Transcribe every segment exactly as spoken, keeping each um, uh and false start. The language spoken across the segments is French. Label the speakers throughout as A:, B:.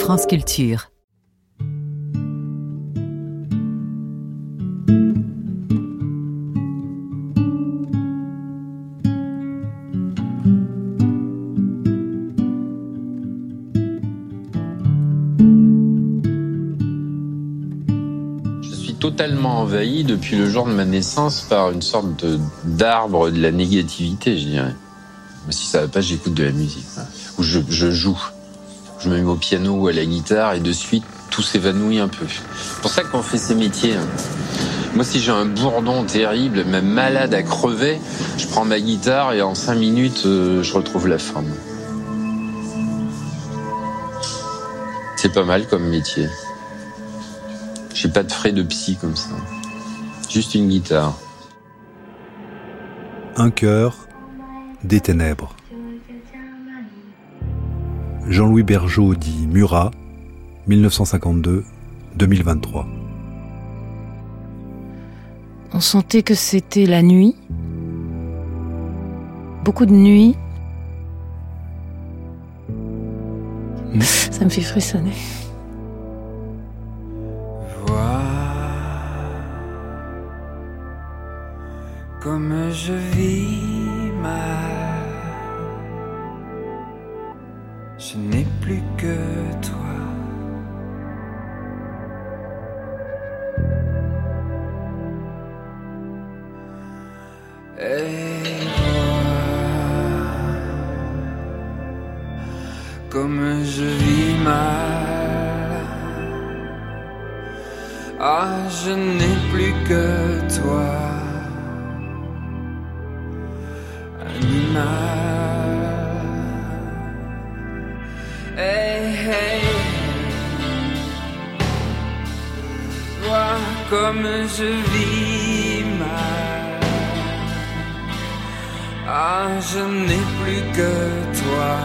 A: France Culture.
B: Totalement envahi depuis le jour de ma naissance par une sorte de, d'arbre de la négativité, je dirais. Si ça va pas, j'écoute de la musique. Ou je, je joue. Je me mets au piano ou à la guitare et de suite, tout s'évanouit un peu. C'est pour ça qu'on fait ces métiers. Moi, si j'ai un bourdon terrible, même malade à crever, je prends ma guitare et en cinq minutes, euh, je retrouve la forme. C'est pas mal comme métier. J'ai pas de frais de psy comme ça. Juste une guitare.
C: Un cœur, des ténèbres. Jean-Louis Bergeaud dit Murat, dix-neuf cent cinquante-deux à deux mille vingt-trois.
D: On sentait que c'était la nuit. Beaucoup de nuit. Mmh. Ça me fait frissonner.
E: Comme je vis mal, je n'ai plus que toi. Et vois comme je vis mal. Ah, je n'ai plus que toi. Hey, hey, vois comme je vis mal. Ah, je n'ai plus que toi.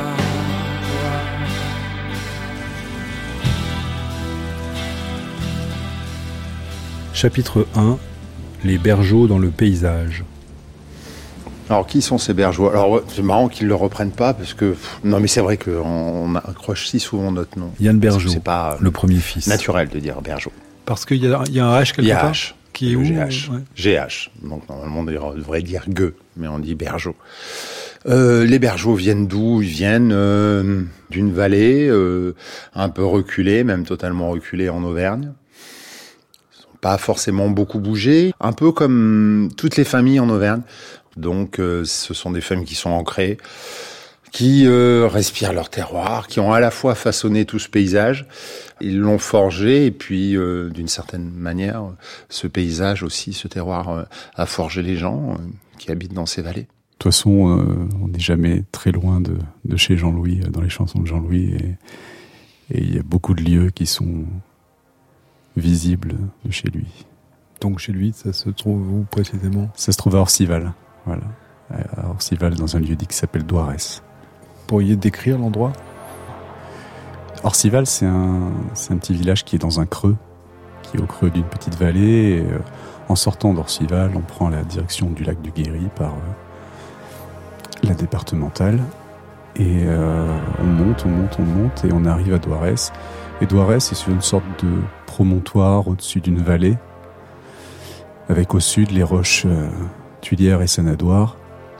C: Chapitre un. Les Bergeaud dans le paysage.
F: Alors, qui sont ces Bergeaud ? Alors, c'est marrant qu'ils ne le reprennent pas, parce que... Non, mais c'est vrai qu'on on accroche si souvent notre nom.
C: Yann Bergeaud,
F: c'est pas
C: le premier fils.
F: Naturel de dire Bergeaud.
C: Parce qu'il y a, il y a un H quelque
F: part. Il y a
C: part
F: H.
C: Qui est où ?
F: G H. Ouais. G H. Donc, normalement, on devrait dire Gueux, mais on dit Bergeaud. Euh, les Bergeaud viennent d'où ? Ils viennent euh, d'une vallée euh, un peu reculée, même totalement reculée en Auvergne. Ils n'ont pas forcément beaucoup bougé. Un peu comme toutes les familles en Auvergne. Donc, euh, ce sont des familles qui sont ancrées, qui euh, respirent leur terroir, qui ont à la fois façonné tout ce paysage, ils l'ont forgé, et puis, euh, d'une certaine manière, ce paysage aussi, ce terroir, euh, a forgé les gens euh, qui habitent dans ces vallées.
G: De toute façon, euh, on n'est jamais très loin de, de chez Jean-Louis, dans les chansons de Jean-Louis, et, et il y a beaucoup de lieux qui sont visibles de chez lui.
C: Donc chez lui, ça se trouve où précisément ?
G: Ça se trouve à Orcival. Voilà, à Orcival, dans un lieu dit qui s'appelle Douarès.
C: Vous pourriez décrire l'endroit ?
G: Orcival, c'est un, c'est un petit village qui est dans un creux, qui est au creux d'une petite vallée. Et, euh, en sortant d'Orcival, on prend la direction du lac du Guéry par euh, la départementale. Et euh, on monte, on monte, on monte, et on arrive à Douarès. Et Douarès, c'est sur une sorte de promontoire au-dessus d'une vallée, avec au sud les roches... Euh, Tuilière et Sanadoire,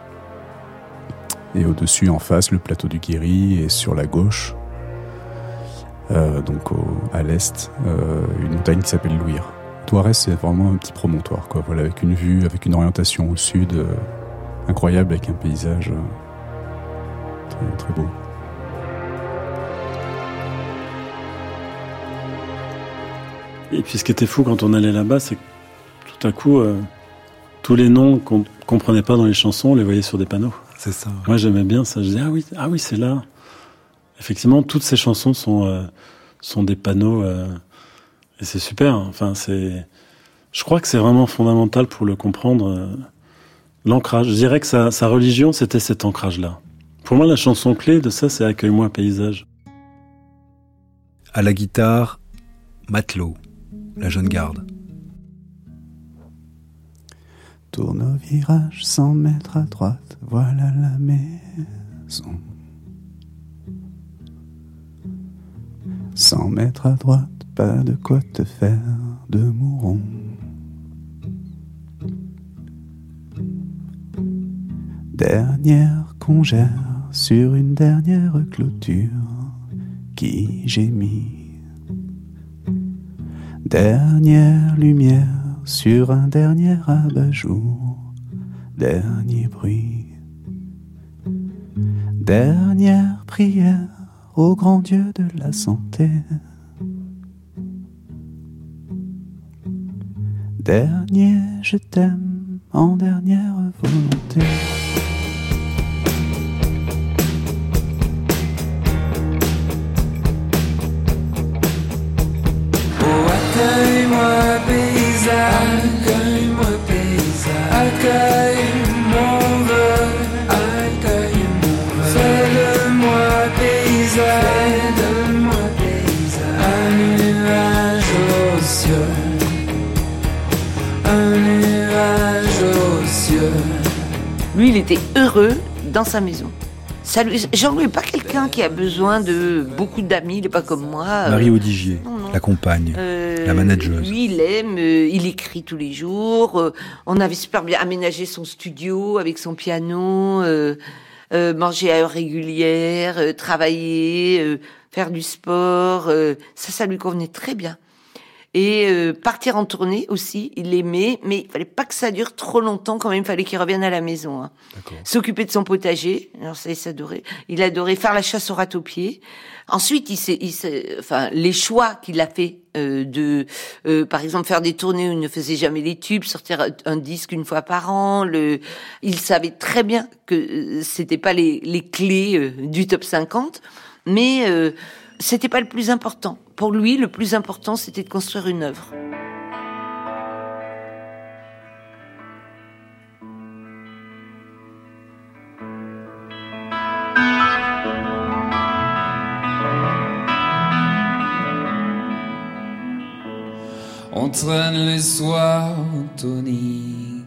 G: et au-dessus, en face, le plateau du Guéry, et sur la gauche, euh, donc au, à l'est, euh, une montagne qui s'appelle Louire. Douarès, c'est vraiment un petit promontoire, quoi. Voilà, avec une vue, avec une orientation au sud, euh, incroyable, avec un paysage euh, très, très beau.
H: Et puis ce qui était fou quand on allait là-bas, c'est que tout à coup... Euh... tous les noms qu'on comprenait pas dans les chansons, on les voyait sur des panneaux.
C: C'est ça. Ouais.
H: Moi, j'aimais bien ça. Je disais, ah oui, ah oui, c'est là. Effectivement, toutes ces chansons sont, euh, sont des panneaux, euh, et c'est super. Enfin, c'est, je crois que c'est vraiment fondamental pour le comprendre, euh, l'ancrage. Je dirais que sa, sa religion, c'était cet ancrage-là. Pour moi, la chanson clé de ça, c'est Accueille-moi, paysage.
C: À la guitare, Matelot, la jeune garde.
G: Tourne au virage, cent mètres à droite, voilà la maison. Cent mètres à droite, pas de quoi te faire de mouron. Dernière congère sur une dernière clôture qui gémit. Dernière lumière sur un dernier abat-jour. Dernier bruit. Dernière prière au grand Dieu de la santé. Dernier je t'aime en dernière volonté.
E: Accueille-moi paysage, accueille-moi paysage, accueille mon vœu, accueille mon vœu. Fais de moi paysage, fais de moi paysage, un nuage aux cieux, un nuage aux cieux.
A: Lui, il était heureux dans sa maison. Ça lui, Jean-Louis n'est pas quelqu'un qui a besoin de beaucoup d'amis, il n'est pas comme moi.
C: Marie Audigier, la compagne, euh, la manageuse.
A: Lui, il aime, euh, il écrit tous les jours. Euh, on avait super bien aménagé son studio avec son piano, euh, euh, manger à heure régulière, euh, travailler, euh, faire du sport. Euh, ça, ça lui convenait très bien. Et euh, partir en tournée aussi, il aimait, mais il fallait pas que ça dure trop longtemps quand même, il fallait qu'il revienne à la maison. Hein. S'occuper de son potager, alors ça, il s'adorait. Il adorait faire la chasse au râteau-pied. Ensuite, il s'est, il s'est, enfin, les choix qu'il a fait euh, de, euh, par exemple, faire des tournées où il ne faisait jamais les tubes, sortir un disque une fois par an. Le, il savait très bien que euh, c'était pas les, les clés euh, du top cinquante, mais euh, c'était pas le plus important. Pour lui, le plus important, c'était de construire une œuvre.
E: On traîne les soirs toniques,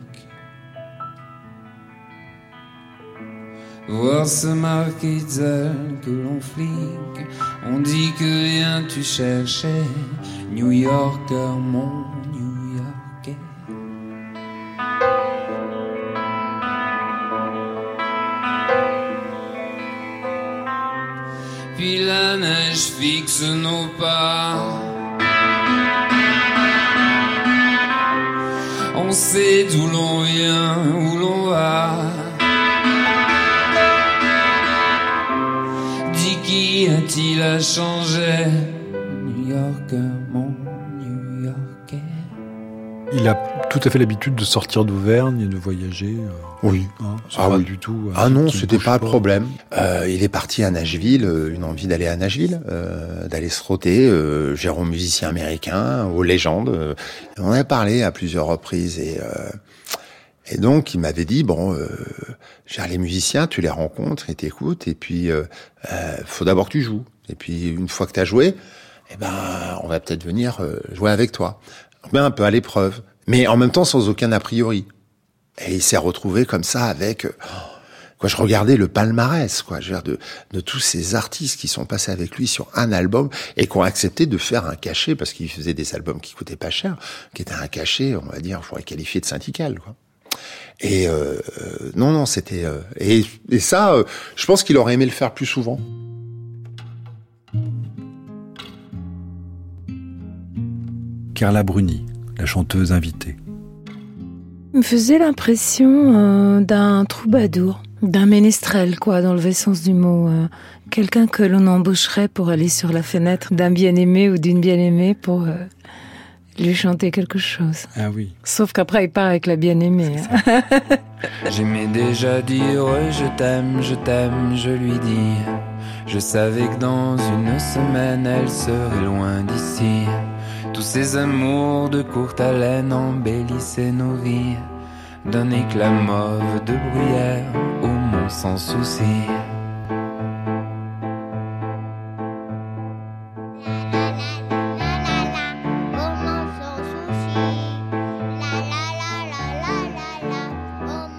E: voir ce marquis que l'on flique. On dit que rien tu cherchais, New Yorker, mon New Yorkais. Puis la neige fixe nos pas. On sait d'où l'on vient, où l'on va. Dis qui a-t-il à changer? New York, mon New Yorkais.
C: Il a tout à fait l'habitude de sortir d'Auvergne et de voyager.
F: Oui.
C: Hein, c'est
F: ah
C: pas
F: oui.
C: du tout.
F: Ah non, c'était pas le problème. Euh, il est parti à Nashville, euh, une envie d'aller à Nashville, euh, d'aller se frotter, euh, genre aux musiciens américains, aux légendes. Euh, on en a parlé à plusieurs reprises et euh, et donc il m'avait dit bon, euh, genre les musiciens, tu les rencontres et t'écoutes et puis euh, euh, faut d'abord que tu joues. Et puis une fois que t'as joué, eh ben on va peut-être venir euh, jouer avec toi. Ben un peu à l'épreuve, mais en même temps sans aucun a priori. Et il s'est retrouvé comme ça avec, oh, quoi, je regardais le palmarès, quoi, je veux dire, de, de tous ces artistes qui sont passés avec lui sur un album et qui ont accepté de faire un cachet parce qu'il faisait des albums qui coûtaient pas cher, qui était un cachet, on va dire, je pourrais qualifier de syndical, quoi. Et euh, non, non, c'était euh, et, et ça, euh, je pense qu'il aurait aimé le faire plus souvent.
C: Carla Bruni, la chanteuse invitée.
D: Il me faisait l'impression euh, d'un troubadour, d'un ménestrel, quoi, dans le vrai sens du mot. Euh, quelqu'un que l'on embaucherait pour aller sur la fenêtre d'un bien-aimé ou d'une bien-aimée pour euh, lui chanter quelque chose.
C: Ah oui.
D: Sauf qu'après, il part avec la bien-aimée. Hein.
E: J'aimais déjà dire je t'aime, je t'aime, je lui dis. Je savais que dans une semaine, elle serait loin d'ici. Tous ces amours de courte haleine embellissaient nos vies, d'un éclat mauve de bruyère au mont sans souci.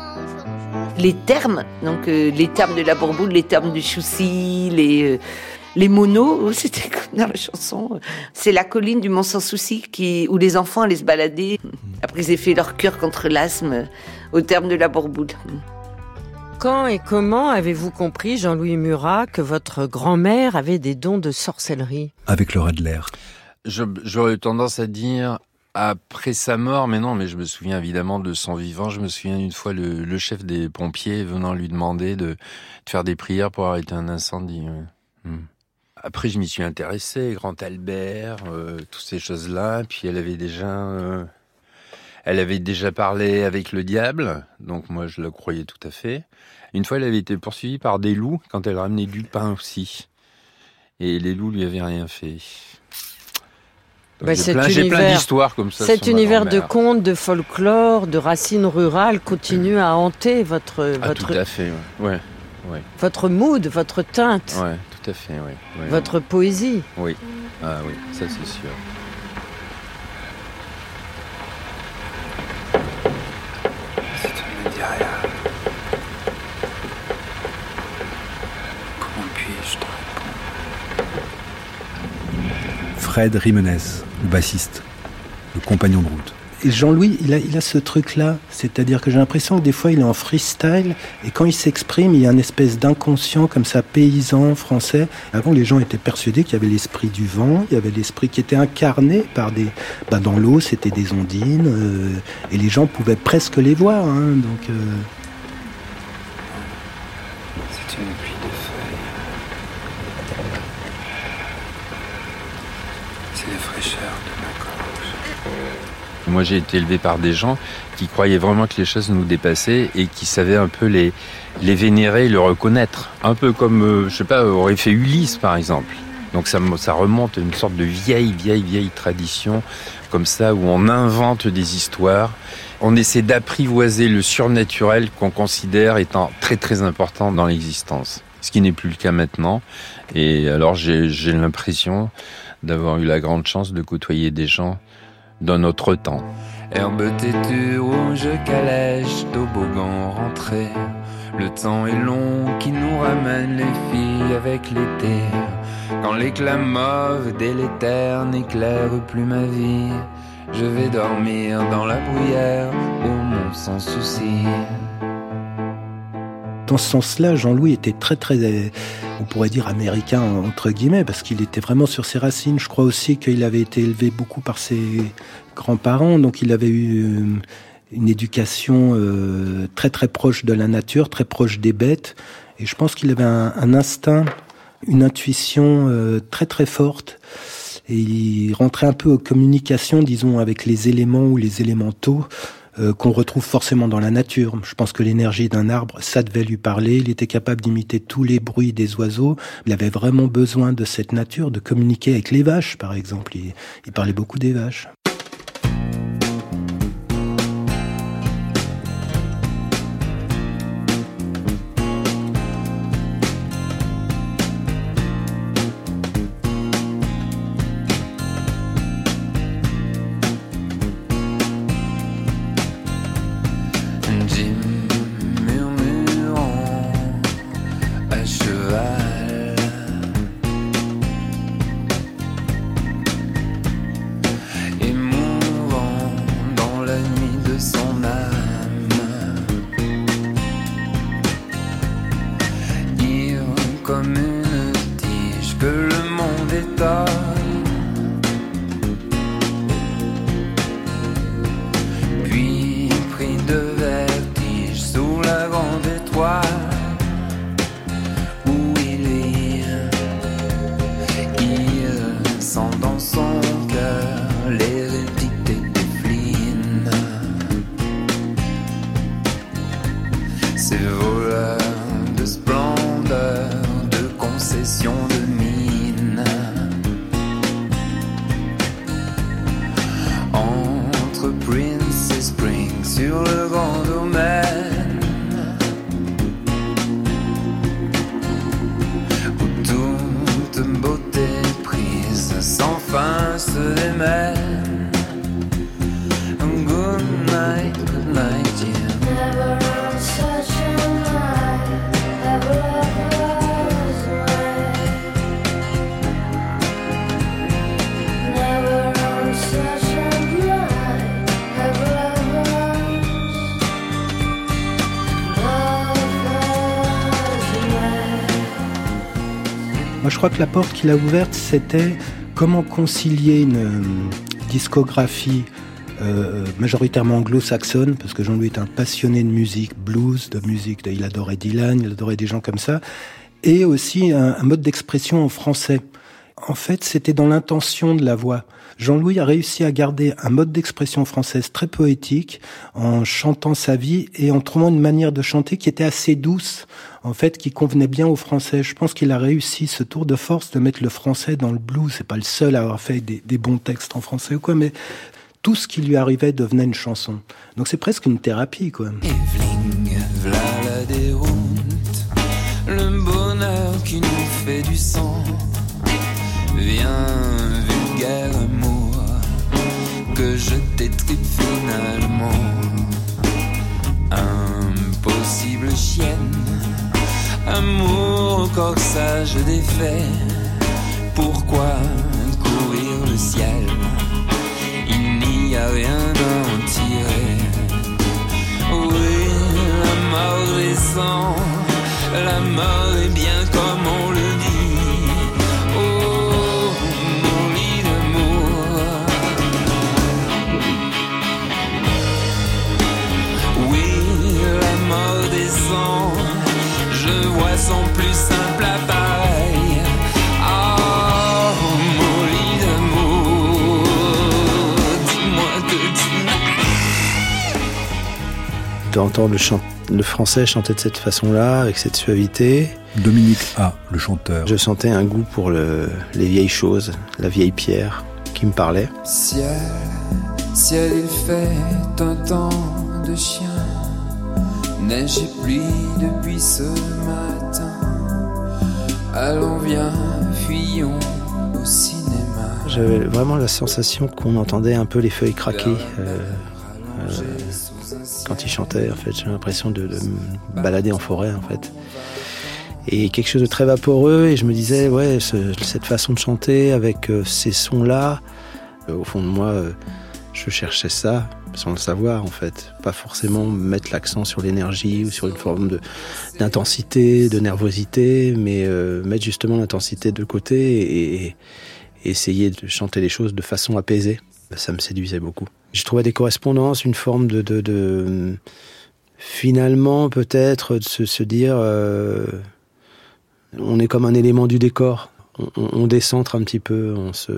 A: Les termes, donc euh, les termes de la bourboule, les termes du choussi, les... Euh, Les monos, c'était comme dans la chanson. C'est la colline du Mont Sans Souci qui, où les enfants allaient se balader. Après, ils avaient fait leur cure contre l'asthme au terme de la Bourboule.
I: Quand et comment avez-vous compris, Jean-Louis Murat, que votre grand-mère avait des dons de sorcellerie ?
C: Avec Laura Adler.
B: Je, j'aurais tendance à dire après sa mort, mais non, mais je me souviens évidemment de son vivant. Je me souviens une fois le, le chef des pompiers venant lui demander de, de faire des prières pour arrêter un incendie. Ouais. Hmm. Après, je m'y suis intéressé, Grand Albert, euh, toutes ces choses-là. Puis elle avait déjà, euh, elle avait déjà parlé avec le diable, donc moi je le croyais tout à fait. Une fois, elle avait été poursuivie par des loups quand elle ramenait du pain aussi, et les loups lui avaient rien fait.
I: Bah,
B: j'ai, plein, j'ai plein d'histoires comme ça.
I: Cet univers de contes, de folklore, de racines rurales continue à hanter votre,
B: ah,
I: votre,
B: tout à fait, ouais. Ouais, ouais.
I: votre mood, votre teinte,
B: ouais, tout à fait, ouais, ouais,
I: votre
B: ouais.
I: poésie.
B: Oui, ah oui, ça c'est sûr.
E: Si tu ne me dis rien, comment puis-je te répondre ?
C: Fred Jiménez, le bassiste, le compagnon de route.
J: Et Jean-Louis, il a, il a ce truc-là, c'est-à-dire que j'ai l'impression que des fois il est en freestyle, et quand il s'exprime, il y a une espèce d'inconscient comme ça, paysan français. Avant, les gens étaient persuadés qu'il y avait l'esprit du vent, il y avait l'esprit qui était incarné par des... Ben, dans l'eau, c'était des ondines, euh, et les gens pouvaient presque les voir, hein, donc... Euh...
E: C'est une pluie de feuilles. C'est la fraîcheur de ma gorge.
B: Moi, j'ai été élevé par des gens qui croyaient vraiment que les choses nous dépassaient et qui savaient un peu les, les vénérer, le reconnaître. Un peu comme, euh, je sais pas, aurait fait Ulysse, par exemple. Donc ça, ça remonte à une sorte de vieille, vieille, vieille tradition, comme ça, où on invente des histoires. On essaie d'apprivoiser le surnaturel qu'on considère étant très, très important dans l'existence. Ce qui n'est plus le cas maintenant. Et alors, j'ai, j'ai l'impression d'avoir eu la grande chance de côtoyer des gens d'un autre temps.
E: Herbe têtue, rouge calèche, toboggan rentré. Le temps est long qui nous ramène les filles avec l'été. Quand l'éclat mauve délétère n'éclaire plus ma vie, je vais dormir dans la bruyère au Mont Sans Souci.
J: Dans ce sens-là, Jean-Louis était très, très, on pourrait dire américain, entre guillemets, parce qu'il était vraiment sur ses racines. Je crois aussi qu'il avait été élevé beaucoup par ses grands-parents, donc il avait eu une éducation très, très proche de la nature, très proche des bêtes. Et je pense qu'il avait un, un instinct, une intuition très, très forte. Et il rentrait un peu en communication, disons, avec les éléments ou les élémentaux, Euh, qu'on retrouve forcément dans la nature. Je pense que l'énergie d'un arbre, ça devait lui parler. Il était capable d'imiter tous les bruits des oiseaux. Il avait vraiment besoin de cette nature, de communiquer avec les vaches, par exemple. Il, il parlait beaucoup des vaches. crois que la porte qu'il a ouverte, c'était comment concilier une euh, discographie euh, majoritairement anglo-saxonne, parce que Jean-Louis est un passionné de musique blues, de musique, de, il adorait Dylan, il adorait des gens comme ça, et aussi un, un mode d'expression en français. En fait, c'était dans l'intention de la voix. Jean-Louis a réussi à garder un mode d'expression française très poétique en chantant sa vie et en trouvant une manière de chanter qui était assez douce, en fait, qui convenait bien aux Français. Je pense qu'il a réussi ce tour de force de mettre le français dans le blues. C'est pas le seul à avoir fait des, des bons textes en français ou quoi, mais tout ce qui lui arrivait devenait une chanson. Donc c'est presque une thérapie, quoi.
E: Eveling, v'là la déroute, le bonheur qui nous fait du sang. Viens, vulgaire amour, que je t'étripe finalement. Impossible chienne, amour au corsage défait. Pourquoi courir le ciel? Il n'y a rien à en tirer. Oui, la mort descend, la mort est bien comme on le dit. Je vois son plus simple appareil. Oh, mon lit d'amour, dis-moi que tu m'aimes.
K: D'entendre le, chant- le français chanter de cette façon-là, avec cette suavité.
C: Dominique A, le chanteur.
K: Je sentais un goût pour le, les vieilles choses, la vieille pierre qui me parlait.
E: Ciel, ciel, il fait un temps de chien. Neige et pluie depuis ce matin. Allons, viens, fuyons au cinéma.
K: J'avais vraiment la sensation qu'on entendait un peu les feuilles craquer euh, euh, quand il chantait. En fait, j'ai l'impression de, de me balader en forêt, en fait. Et quelque chose de très vaporeux. Et je me disais, ouais, ce, cette façon de chanter avec euh, ces sons-là, euh, au fond de moi, euh, je cherchais ça. Sans le savoir, en fait. Pas forcément mettre l'accent sur l'énergie ou sur une forme de, d'intensité, de nervosité, mais euh, mettre justement l'intensité de côté et, et essayer de chanter les choses de façon apaisée. Ça me séduisait beaucoup. Je trouvais des correspondances, une forme de... de, de finalement, peut-être, de se, se dire... Euh, on est comme un élément du décor. On, on, on décentre un petit peu, on se...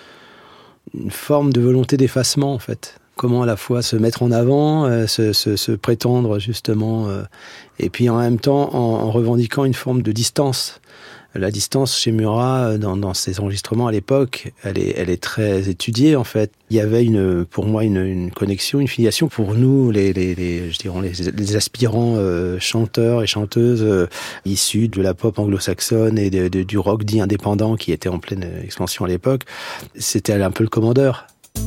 K: Une forme de volonté d'effacement, en fait. Comment à la fois se mettre en avant, euh, se, se, se prétendre justement, euh, et puis en même temps en, en revendiquant une forme de distance. La distance chez Murat, dans, dans ses enregistrements à l'époque, elle est, elle est très étudiée en fait. Il y avait une, pour moi une, une connexion, une filiation pour nous, les, les, les je dirais les, les aspirants euh, chanteurs et chanteuses euh, issus de la pop anglo-saxonne et de, de, du rock dit indépendant qui était en pleine expansion à l'époque. C'était un peu le commandeur.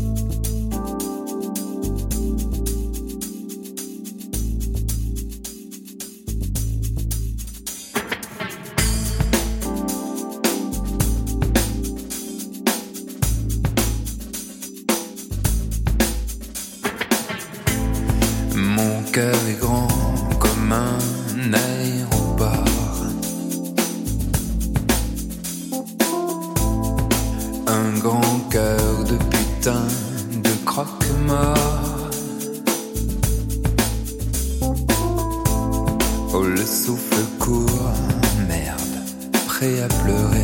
E: Mon cœur est grand comme un aéroport. Un grand cœur de putain de croque-mort. Oh, le souffle court, merde, prêt à pleurer.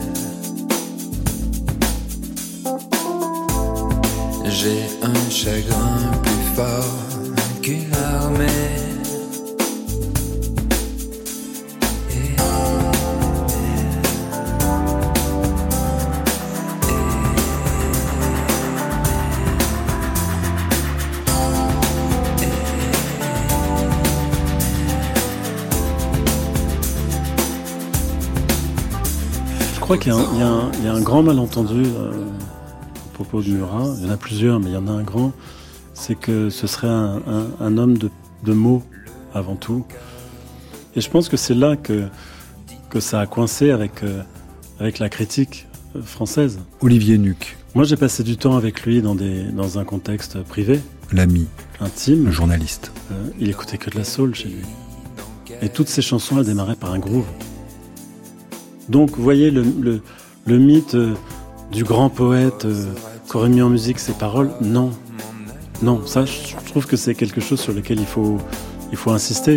E: J'ai un chagrin plus fort qu'une armée. Et...
H: Je crois qu'il y a un, il y a un, il y a un grand malentendu euh, à propos de Murat. Il y en a plusieurs, mais il y en a un grand. C'est que ce serait un, un, un homme de, de mots avant tout. Et je pense que c'est là que, que ça a coincé avec, euh, avec la critique française.
C: Olivier Nuc.
H: Moi, j'ai passé du temps avec lui dans, des, dans un contexte privé.
C: L'ami.
H: Intime.
C: Le journaliste.
H: Euh, il écoutait que de la soul chez lui. Et toutes ses chansons, elles démarraient par un groove. Donc, vous voyez le, le, le mythe euh, du grand poète euh, qui aurait mis en musique ses paroles, non. Non, ça, je trouve que c'est quelque chose sur lequel il faut, il faut insister.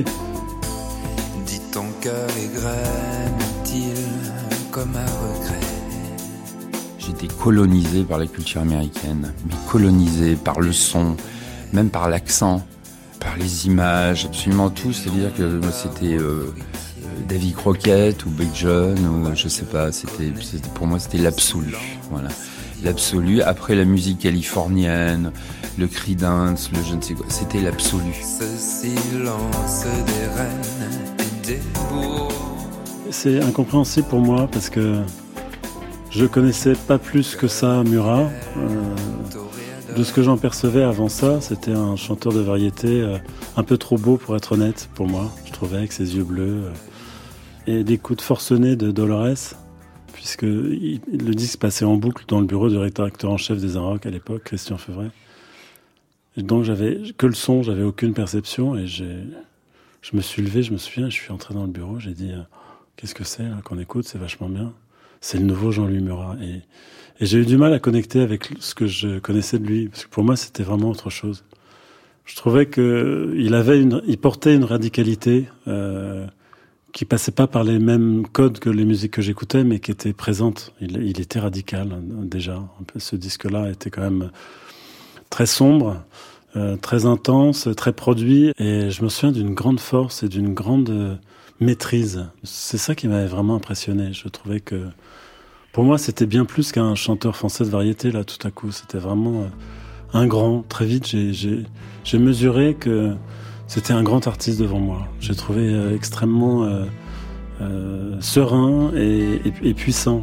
E: Dis ton cœur est graine-t-il comme un regret.
L: J'étais colonisé par la culture américaine, mais colonisé par le son, même par l'accent, par les images, absolument tout. C'est-à-dire que c'était euh, Davy Crockett ou Big John, ou je sais pas, c'était, c'était, pour moi c'était l'absolu. Voilà. L'absolu, après la musique californienne, le Creedence, le je ne sais quoi, c'était l'absolu.
E: Ce silence des reines et des bourgs.
H: C'est incompréhensible pour moi parce que je connaissais pas plus que ça Murat. Euh, de ce que j'en percevais avant ça, c'était un chanteur de variété euh, un peu trop beau pour être honnête pour moi, je trouvais, avec ses yeux bleus. Euh, et des coups de forcené de Dolores, puisque il, le disque passait en boucle dans le bureau du rédacteur en chef des Inrocks à l'époque, Christian Feuvret. Et donc j'avais que le son, j'avais aucune perception, et j'ai, je me suis levé, je me souviens, je suis entré dans le bureau, j'ai dit euh, qu'est-ce que c'est là, qu'on écoute, c'est vachement bien. C'est le nouveau Jean-Louis Murat. Et, et j'ai eu du mal à connecter avec ce que je connaissais de lui, parce que pour moi, c'était vraiment autre chose. Je trouvais que il avait une, il portait une radicalité euh, qui passait pas par les mêmes codes que les musiques que j'écoutais, mais qui était présente. Il, il était radical déjà. Ce disque-là était quand même très sombre, euh, très intense, très produit. Et je me souviens d'une grande force et d'une grande euh, maîtrise. C'est ça qui m'avait vraiment impressionné. Je trouvais que, pour moi, c'était bien plus qu'un chanteur français de variété, là, tout à coup. C'était vraiment euh, un grand. Très vite, j'ai, j'ai, j'ai mesuré que c'était un grand artiste devant moi. J'ai trouvé euh, extrêmement euh, euh, serein et, et, et puissant.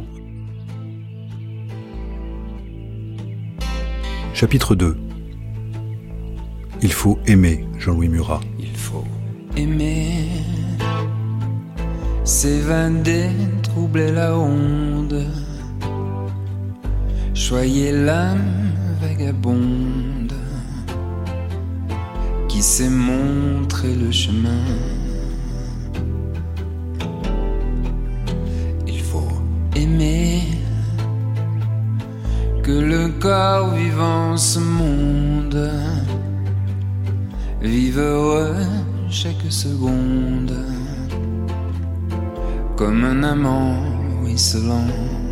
C: Chapitre deux. Il faut aimer Jean-Louis Murat.
E: Il faut aimer, s'évader, troubler la onde, choyer l'âme vagabonde qui sait montrer le chemin. Il faut aimer que le corps vivant ce monde vive heureux chaque seconde, comme un amant ruisselant.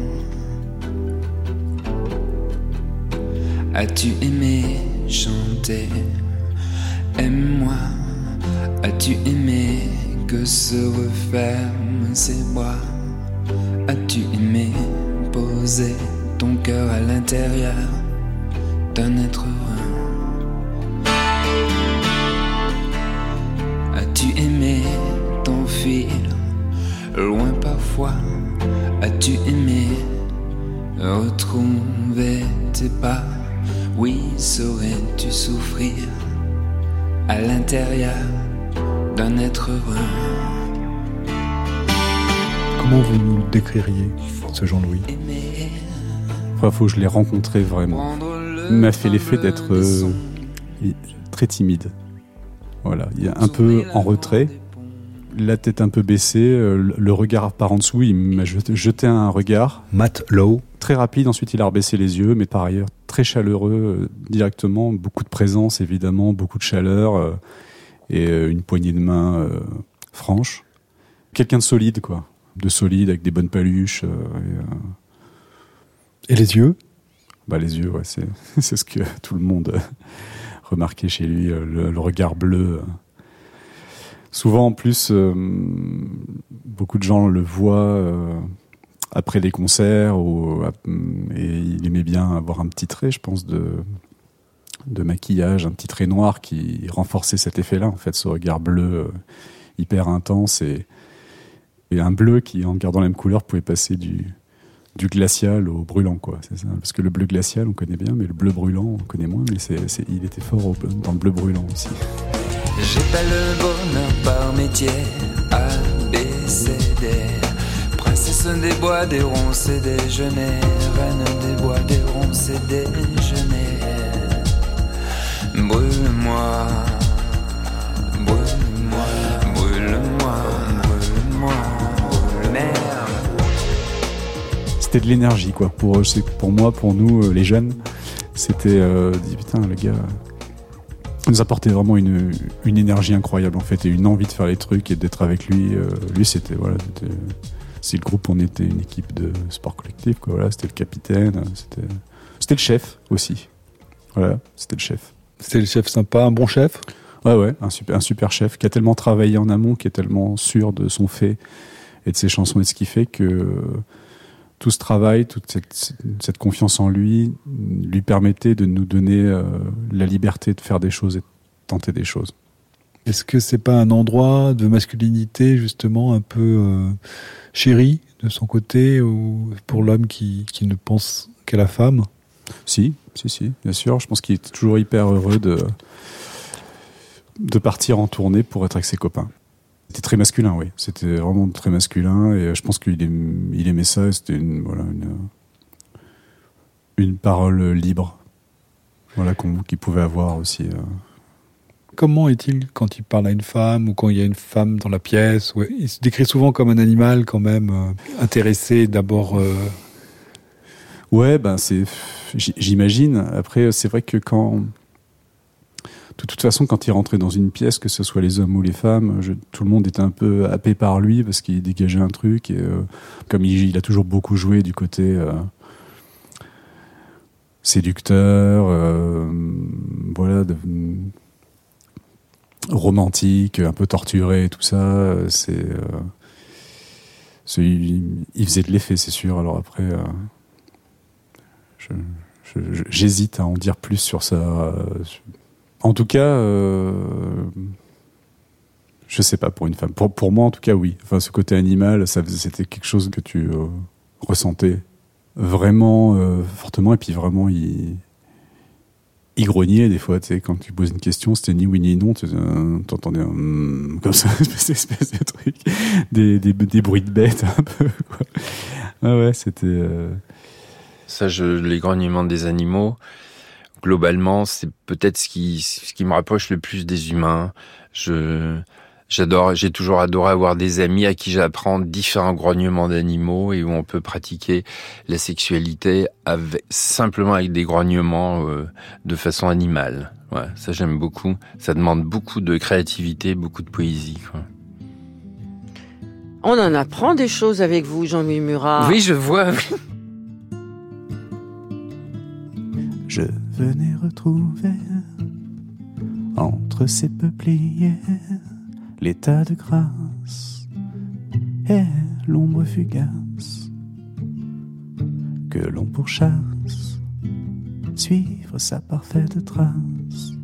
E: As-tu aimé chanter? Aime-moi. As-tu aimé que se referment ses bras? As-tu aimé poser ton cœur à l'intérieur d'un être heureux? As-tu aimé t'enfuir loin parfois? As-tu aimé retrouver tes pas? Oui, saurais-tu souffrir à l'intérieur d'un être heureux?
C: Comment vous nous décririez ce Jean-Louis?
G: Enfin, faut que je l'ai rencontré vraiment. Il m'a fait l'effet d'être euh, très timide. Voilà, il est un peu en retrait, la tête un peu baissée, euh, le regard par en dessous, il m'a jeté, jeté un regard.
C: Matt Lowe.
G: Très rapide, ensuite il a rebaissé les yeux, mais par ailleurs très chaleureux euh, directement, beaucoup de présence évidemment, beaucoup de chaleur euh, et euh, une poignée de main euh, franche. Quelqu'un de solide, quoi. De solide, avec des bonnes paluches. Euh, et, euh...
C: et les yeux?
G: Bah les yeux, ouais, c'est, c'est ce que tout le monde euh, remarquait chez lui, euh, le, le regard bleu. Euh. Souvent en plus, euh, beaucoup de gens le voient euh, après les concerts, ou, et il aimait bien avoir un petit trait, je pense, de, de maquillage, un petit trait noir qui renforçait cet effet-là, en fait, ce regard bleu euh, hyper intense, et, et un bleu qui, en gardant la même couleur, pouvait passer du, du glacial au brûlant, quoi. C'est ça. Parce que le bleu glacial, on connaît bien, mais le bleu brûlant, on connaît moins, mais c'est, c'est, il était fort au, dans le bleu brûlant aussi.
E: J'ai pas le bonheur par métier, A, B, C, D. Princesse des bois, des ronces et des genêts. Reine des bois, des ronces et des genêts. Brûle-moi, brûle-moi, brûle-moi, brûle-moi, brûle-moi.
G: c'était de l'énergie, quoi. Pour, c'est, pour moi, pour nous, les jeunes, c'était... Euh, putain, le gars... Il nous apportait vraiment une, une énergie incroyable, en fait, et une envie de faire les trucs et d'être avec lui. Euh, lui, c'était... Voilà, c'était, c'est le groupe, on était une équipe de sport collectif, quoi. Voilà, c'était le capitaine, c'était, c'était le chef aussi. Voilà, c'était le chef.
C: C'était le chef sympa, un bon chef ?
G: Ouais, ouais, un super, un super chef qui a tellement travaillé en amont, qui est tellement sûr de son fait et de ses chansons et de ce qu'il fait que tout ce travail, toute cette, cette confiance en lui, lui permettait de nous donner euh, la liberté de faire des choses et de tenter des choses.
C: Est-ce que c'est pas un endroit de masculinité justement un peu euh, chéri de son côté, ou pour l'homme qui, qui ne pense qu'à la femme ?
G: Si, si, si, bien sûr. Je pense qu'il est toujours hyper heureux de, de partir en tournée pour être avec ses copains. C'était très masculin, oui. C'était vraiment très masculin, et je pense qu'il aimait, il aimait ça. Et c'était une, voilà, une, une parole libre, voilà, qu'on, qu'il pouvait avoir aussi. Euh.
C: Comment est-il quand il parle à une femme, ou quand il y a une femme dans la pièce ? Ouais, il se décrit souvent comme un animal, quand même, euh, intéressé d'abord. Euh...
G: Ouais, ben c'est, j'imagine. Après, c'est vrai que quand, de toute façon, quand il rentrait dans une pièce, que ce soit les hommes ou les femmes, je, tout le monde était un peu happé par lui parce qu'il dégageait un truc. Et euh, comme il, il a toujours beaucoup joué du côté euh, séducteur, euh, voilà, de, romantique, un peu torturé, et tout ça, c'est, euh, c'est il, il faisait de l'effet, c'est sûr. Alors après. Euh, Je, je, j'hésite à en dire plus sur ça. En tout cas, euh, je sais pas pour une femme. Pour, pour moi, en tout cas, oui. Enfin, ce côté animal, ça, c'était quelque chose que tu euh, ressentais vraiment euh, fortement. Et puis vraiment, il, il grognait des fois. Tu sais, quand tu poses une question, c'était ni oui ni non. Tu euh, entendais un, comme ça, une espèce de truc, des, des, des bruits de bêtes un peu. Quoi. Ah ouais, c'était. Euh,
L: Ça, je, les grognements des animaux, globalement, c'est peut-être ce qui, ce qui me rapproche le plus des humains. Je, j'adore, j'ai toujours adoré avoir des amis à qui j'apprends différents grognements d'animaux, et où on peut pratiquer la sexualité avec, simplement avec des grognements euh, de façon animale. Ouais, ça j'aime beaucoup. Ça demande beaucoup de créativité, beaucoup de poésie, quoi.
I: On en apprend des choses avec vous, Jean-Louis Murat.
L: Oui, je vois, oui.
E: Je venais retrouver entre ces peupliers l'état de grâce et l'ombre fugace que l'on pourchasse, suivre sa parfaite trace.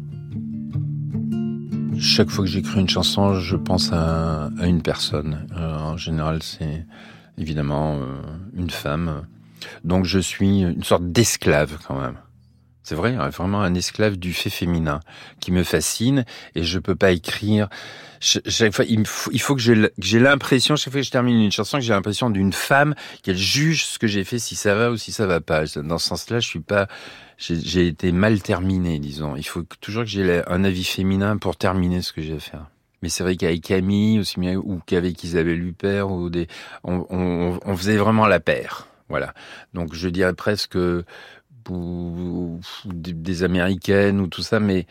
L: Chaque fois que j'écris une chanson, je pense à, à une personne. Euh, en général, c'est évidemment euh, une femme. Donc je suis une sorte d'esclave quand même. C'est vrai, vraiment un esclave du fait féminin qui me fascine, et je peux pas écrire. Chaque fois, il faut, il faut que j'ai, que j'ai l'impression, chaque fois que je termine une chanson, que j'ai l'impression d'une femme, qu'elle juge ce que j'ai fait, si ça va ou si ça va pas. Dans ce sens-là, je suis pas, j'ai, j'ai été mal terminé, disons. Il faut toujours que j'ai un avis féminin pour terminer ce que j'ai à faire. Mais c'est vrai qu'avec Camille, aussi bien, ou qu'avec Isabelle Huppert, ou des, on, on, on faisait vraiment la paire. Voilà. Donc, je dirais presque, ou, ou des américaines ou tout ça, mais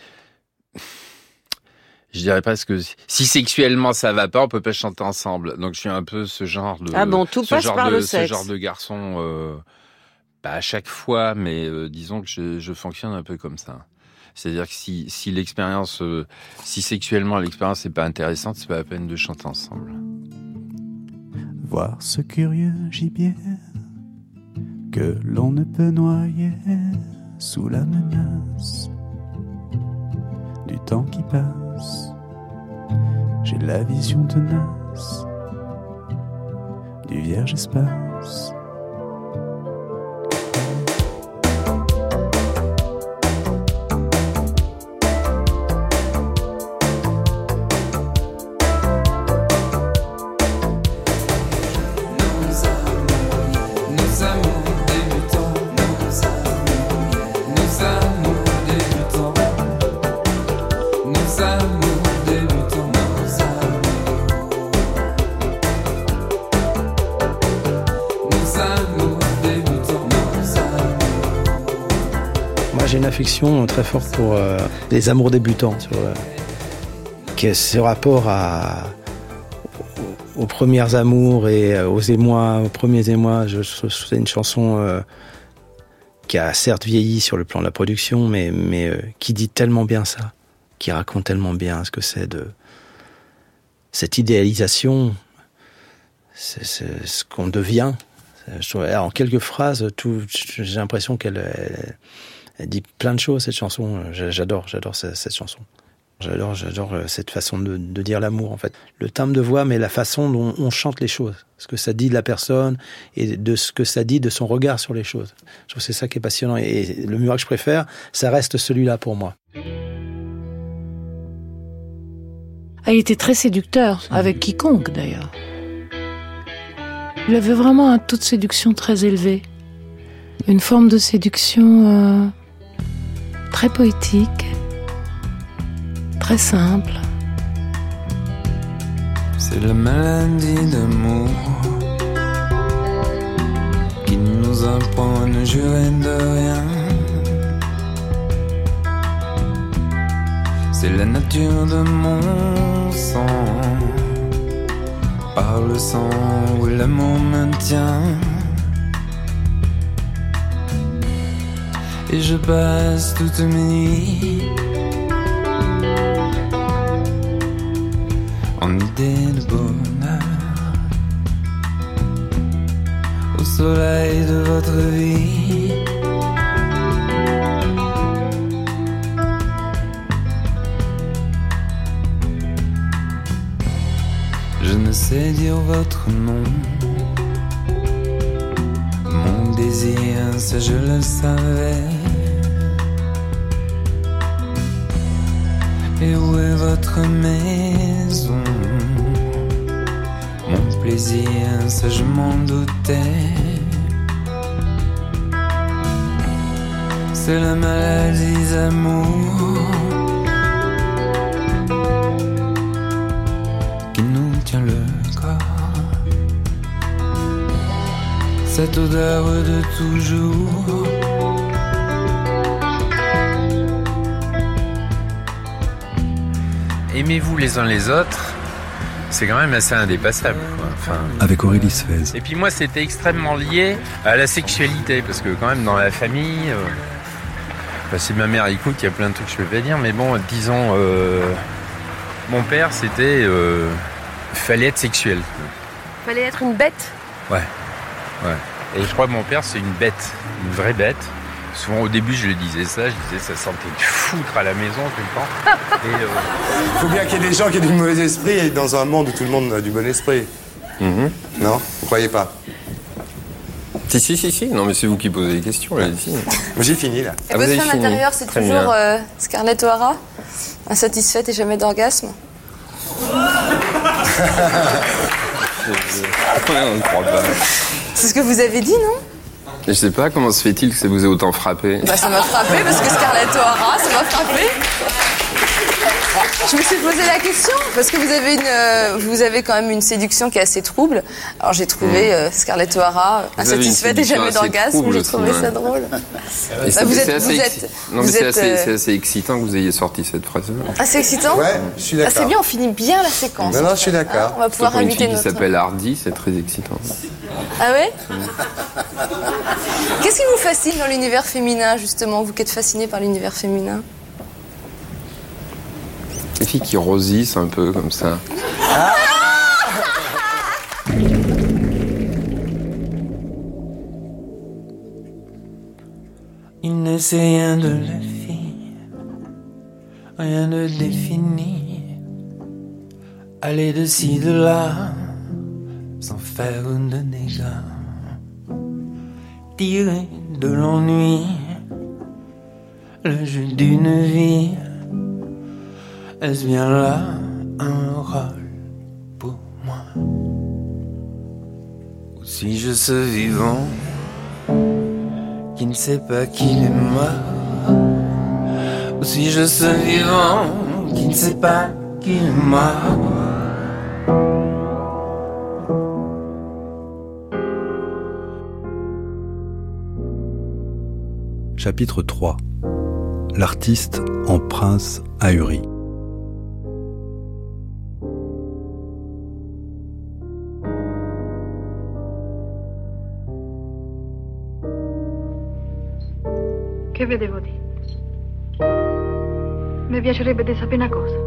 L: je dirais presque que si sexuellement ça va pas, on peut pas chanter ensemble. Donc je suis un peu ce genre de
I: ah bon, tout
L: ce
I: passe
L: genre
I: par
L: de
I: le
L: ce
I: sexe.
L: genre de garçon, euh, pas à chaque fois, mais euh, disons que je, je fonctionne un peu comme ça. C'est-à-dire que si si l'expérience, euh, si sexuellement l'expérience est pas intéressante, c'est pas la peine de chanter ensemble.
E: Voir ce curieux gibier que l'on ne peut noyer sous la menace du temps qui passe. J'ai la vision tenace du vierge espace.
M: Nous
K: j'ai une affection très forte pour euh, les amours débutants. Sur, euh, que ce rapport à, aux, aux premières amours et aux émois, aux premiers émois. Je, c'est une chanson euh, qui a certes vieilli sur le plan de la production, mais, mais euh, qui dit tellement bien ça, qui raconte tellement bien ce que c'est de cette idéalisation, c'est, c'est ce qu'on devient. Je trouve, en quelques phrases, tout, j'ai l'impression qu'elle elle, elle dit plein de choses, cette chanson. J'adore, j'adore cette, cette chanson. J'adore, j'adore cette façon de, de dire l'amour, en fait. Le timbre de voix, mais la façon dont on chante les choses. Ce que ça dit de la personne et de ce que ça dit de son regard sur les choses. Je trouve que c'est ça qui est passionnant. Et le Murat que je préfère, ça reste celui-là pour moi.
D: Ah, il était très séducteur, avec quiconque d'ailleurs. Il avait vraiment un taux de séduction très élevé. Une forme de séduction euh, très poétique, très simple.
E: C'est la maladie d'amour qui nous apprend à ne jurer de rien. C'est la nature de mon sang, par le sang où l'amour me tient. Et je passe toutes mes nuits en idée de bonheur au soleil de votre vie. Je ne sais dire votre nom, mon désir, ça je le savais. Et où est votre maison? Mon plaisir, ça je m'en doutais. C'est la maladie d'amour qui nous tient le corps. Cette odeur de toujours.
B: Aimez-vous les uns les autres, c'est quand même assez indépassable, quoi. Enfin,
G: avec Aurélie Sfez.
B: et puis moi, c'était extrêmement lié à la sexualité, parce que quand même dans la famille, euh, bah, si ma mère écoute, il y a plein de trucs que je peux pas dire, mais bon, disons, euh, mon père, c'était, euh, fallait être sexuel.
M: Fallait être une bête.
B: Ouais, ouais. Et je crois que mon père, c'est une bête, une vraie bête. Souvent au début je le disais ça, je disais ça sentait le foutre à la maison tout le temps. Et, euh...
N: Il faut bien qu'il y ait des gens qui aient du mauvais esprit et dans un monde où tout le monde a du bon esprit.
B: Mm-hmm.
N: Non? Vous croyez pas?
O: Si, si, si, si. Non, mais c'est vous qui posez les questions, là, ici.
N: J'ai fini, là.
M: Et votre femme intérieure, c'est
O: Très
M: toujours euh, Scarlett O'Hara, insatisfaite et jamais d'orgasme?
O: Ouais, on ne croit pas.
M: C'est ce que vous avez dit, non?
O: Et je sais pas, comment se fait-il que ça vous ait autant frappé?
M: Bah, ça m'a frappé parce que Scarlett O'Hara, ça m'a frappé. Je me suis posé la question parce que vous avez une, euh, vous avez quand même une séduction qui est assez trouble. Alors j'ai trouvé euh, Scarlett O'Hara insatisfaite et jamais d'orgasme. J'ai trouvé ça drôle.
O: Et
M: bah, vous êtes,
O: assez,
M: vous
O: ex...
M: êtes,
O: non,
M: vous
O: mais c'est
M: êtes,
O: assez,
M: euh...
O: c'est assez excitant que vous ayez sorti cette phrase.
M: Ah, c'est excitant?
N: Ouais, je suis d'accord.
M: Ah, c'est bien, on finit bien la séquence.
N: Non, non, je suis d'accord.
M: Ah, on va pouvoir
O: pour une
M: inviter
O: fille
M: notre...
O: qui s'appelle Hardy, c'est très excitant.
M: Ah ouais? Qu'est-ce qui vous fascine dans l'univers féminin, justement, vous qui êtes fasciné par l'univers féminin?
O: Les filles qui rosissent un peu comme ça.
N: Ah
E: Il ne sait rien de la vie, rien de défini. Aller de ci, de là, sans faire de dégâts. Tirer de l'ennui, le jeu d'une vie. Est-ce bien là un rôle pour moi? Ou suis je ce vivant qui ne sait pas qu'il est mort? Ou suis-je ce vivant qui ne sait pas qu'il est mort?
G: Chapitre trois.
C: l'artiste en prince ahuri.
P: Che vedevo dire? Mi piacerebbe di sapere una cosa.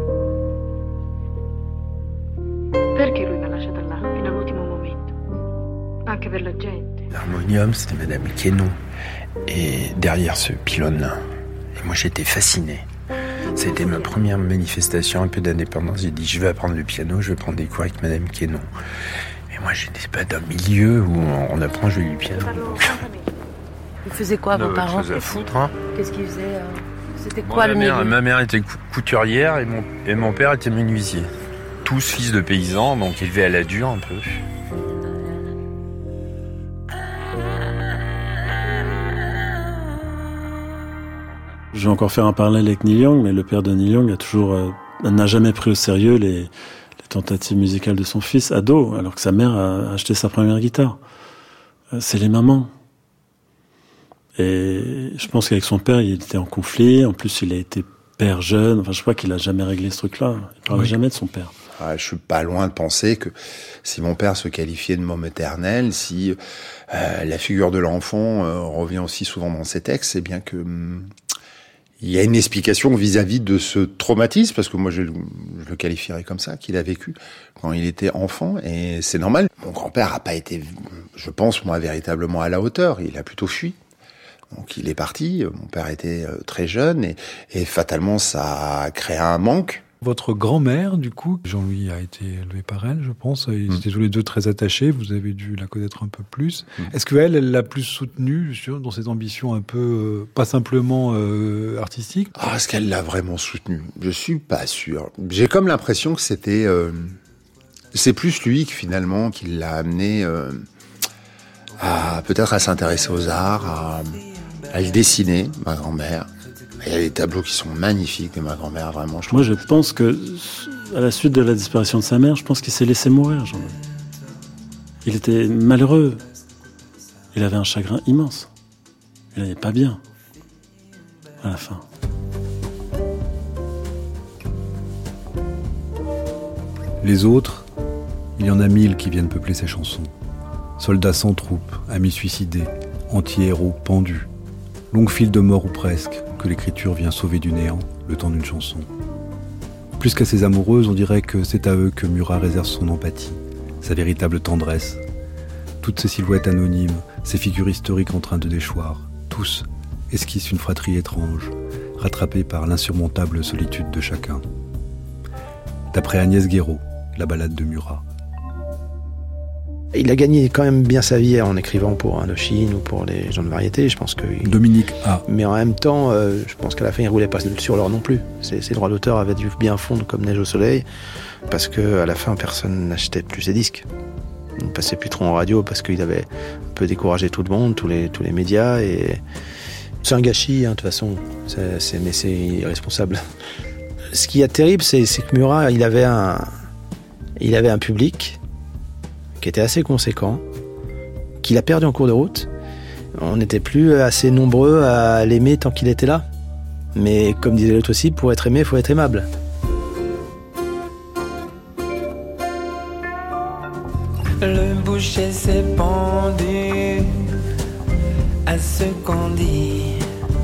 P: Perché lui mi ha lasciata là fino all'ultimo momento? Anche per la gente.
K: L'harmonium, c'était Madame Quénon. Et derrière ce pylône, et moi j'étais fasciné. C'était ma première manifestation un peu d'indépendance. J'ai dit, je vais apprendre le piano, je vais prendre des cours avec Madame Quénon. Et moi, je n'étais pas d'un milieu où on apprend à jouer du piano.
I: Ils faisaient quoi, vos parents?
L: Chose à foutre, hein.
I: Qu'est-ce qu'ils faisaient euh... C'était
L: Bon,
I: quoi
L: ma
I: le
L: mère,
I: milieu?
L: ma mère était couturière et mon, et mon père était menuisier. Tous fils de paysans, donc élevés à la dure un peu.
H: Je vais encore faire un parallèle avec Neil Young, mais le père de Neil Young a toujours, euh, n'a jamais pris au sérieux les, les tentatives musicales de son fils ado, alors que sa mère a acheté sa première guitare. Euh, c'est les mamans. Et je pense qu'avec son père, il était en conflit. En plus, il a été père jeune. Enfin, je crois qu'il a jamais réglé ce truc-là. Il parlait
F: Oui.
H: jamais de son père.
F: Ah, je suis pas loin de penser que si mon père se qualifiait de môme éternel, si euh, la figure de l'enfant euh, revient aussi souvent dans ses textes, c'est bien que hum, il y a une explication vis-à-vis de ce traumatisme, parce que moi je, je le qualifierais comme ça, qu'il a vécu quand il était enfant, et c'est normal. Mon grand-père a pas été, je pense, moi, véritablement à la hauteur. Il a plutôt fui. Donc il est parti, mon père était très jeune, et, et fatalement ça a créé un manque.
C: Votre grand-mère, du coup, Jean-Louis a été élevé par elle, je pense. Ils mmh. étaient tous les deux très attachés. Vous avez dû la connaître un peu plus. Mmh. Est-ce qu'elle, elle l'a plus soutenue dans ses ambitions un peu, euh, pas simplement euh, artistiques?
F: Ah, est-ce qu'elle l'a vraiment soutenue? Je suis pas sûr. J'ai comme l'impression que c'était, euh, c'est plus lui que finalement qui l'a amené euh, à peut-être à s'intéresser aux arts, à, à le dessiner, ma grand-mère. Il y a des tableaux qui sont magnifiques de ma grand-mère, vraiment. Je
H: Moi, je pense que, à la suite de la disparition de sa mère, je pense qu'il s'est laissé mourir, Jean-Louis. Il était malheureux. Il avait un chagrin immense. Il n'allait pas bien, à la fin.
C: Les autres, il y en a mille qui viennent peupler ces chansons. Soldats sans troupes, amis suicidés, anti-héros pendus. Longue file de mort ou presque, que l'écriture vient sauver du néant, le temps d'une chanson. Plus qu'à ses amoureuses, on dirait que c'est à eux que Murat réserve son empathie, sa véritable tendresse. Toutes ces silhouettes anonymes, ces figures historiques en train de déchoir, tous esquissent une fratrie étrange, rattrapée par l'insurmontable solitude de chacun. D'après Agnès Guéraud, la ballade de Murat.
K: Il a gagné quand même bien sa vie en écrivant pour Indochine ou pour les gens de variété, je pense que...
C: Dominique A.
K: Mais en même temps, euh, je pense qu'à la fin, il ne roulait pas sur l'or non plus. Ses, ses droits d'auteur avaient dû bien fondre comme neige au soleil, parce qu'à la fin, personne n'achetait plus ses disques. Il ne passait plus trop en radio parce qu'il avait un peu découragé tout le monde, tous les, tous les médias, et c'est un gâchis, hein, de toute façon, c'est, c'est, mais c'est irresponsable. Ce qui est terrible, c'est, c'est que Murat, il avait un, il avait un public qui était assez conséquent, qu'il a perdu en cours de route. On n'était plus assez nombreux à l'aimer tant qu'il était là. Mais comme disait l'autre aussi, pour être aimé, il faut être aimable.
E: Le boucher s'est pendu à ce qu'on dit.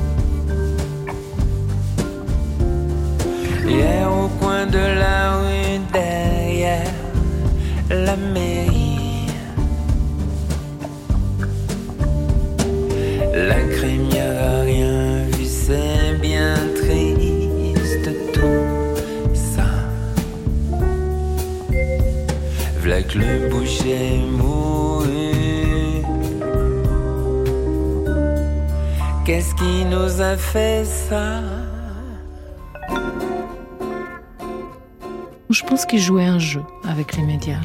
E: Hier au coin de la rue derrière la mairie, la crémière a rien vu, c'est bien triste tout ça. V'là que le boucher mourut. Qu'est-ce qui nous a fait ça?
D: Je pense qu'il jouait un jeu avec les médias.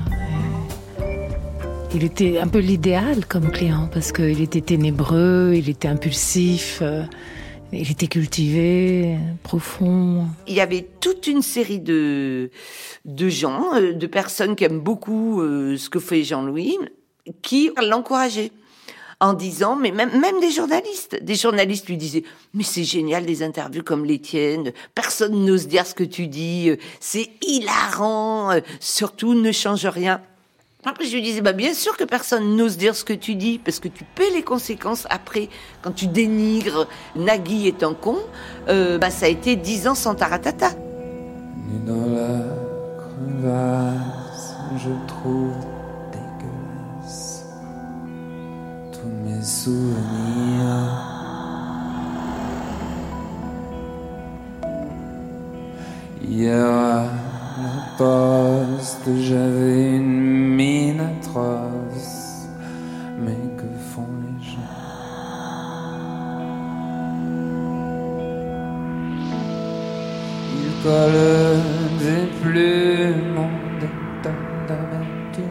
D: Il était un peu l'idéal comme client parce qu'il était ténébreux, il était impulsif, il était cultivé, profond.
A: Il y avait toute une série de, de gens, de personnes qui aiment beaucoup ce que fait Jean-Louis, qui l'encourageaient. en disant, mais même, même des journalistes, des journalistes lui disaient, mais c'est génial des interviews comme les tiennes, personne n'ose dire ce que tu dis, c'est hilarant, surtout ne change rien. Après, je lui disais, bah, bien sûr que personne n'ose dire ce que tu dis, parce que tu paies les conséquences après, quand tu dénigres Nagui est un con, euh, bah, ça a été dix ans sans taratata.
E: Et dans la crevasse, je trouve mes souvenirs. Hier à la poste, j'avais une mine atroce. Mais que font les gens? Ils collent des plumes en des tonnes d'amertume.